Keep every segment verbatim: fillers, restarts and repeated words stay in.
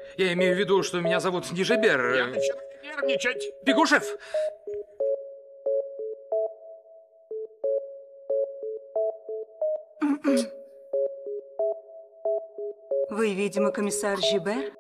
Я имею в виду, что меня зовут Нижебер. Я начинаю нервничать. Бегушев! Вы, видимо, комиссар Жибер?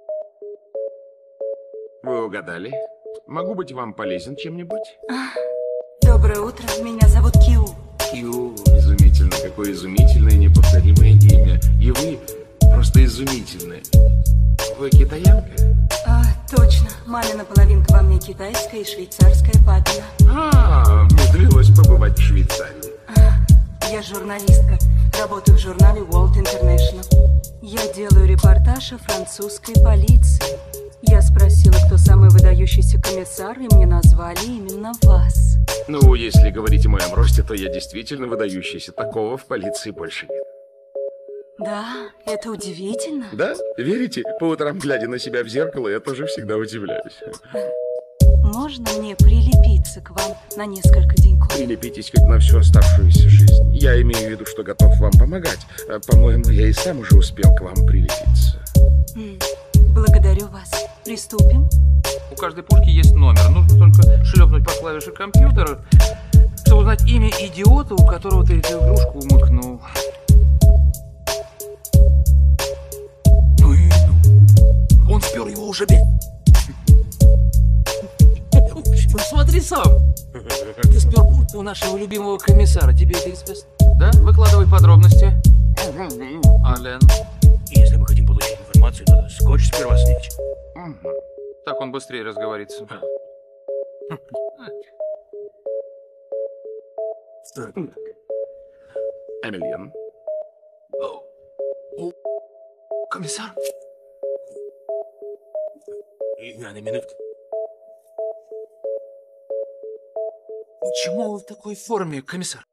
Вы угадали. Могу быть вам полезен чем-нибудь? Доброе утро, меня зовут Кью. Кью, изумительно. Какое изумительное, неповторимое имя. И вы просто изумительны. Вы китаянка? А, точно. Мамина половинка во мне китайская и швейцарская папина. А, мне довелось побывать в Швейцарии. А, я журналистка. Работаю в журнале World International. Я делаю репортаж о французской полиции. Я спросила, кто самый выдающийся комиссар, и мне назвали именно вас. Ну, если говорить о моем росте, то я действительно выдающийся. Такого в полиции больше нет. Да, это удивительно. Да? Верите? По утрам, глядя на себя в зеркало, я тоже всегда удивляюсь. Можно мне прилепиться к вам на несколько деньков? Прилепитесь хоть на всю оставшуюся жизнь. Я имею в виду, что готов вам помогать. По-моему, я и сам уже успел к вам прилепиться. Благодарю вас. Приступим? У каждой пушки есть номер. Нужно только шлепнуть по клавише компьютера, чтобы узнать имя идиота, у которого ты эту игрушку умыкнул. Ну и ну. Он спер его уже бе. Посмотри сам. Ты спер куртку у нашего любимого комиссара. Тебе это известно? Да? Выкладывай подробности. Ален. Если мы хотим получить информацию, надо скотч сперва снять. Угу. Так он быстрее разговорится. Эмильен. Комиссар? Я на минутку. Почему вы в такой форме, комиссар?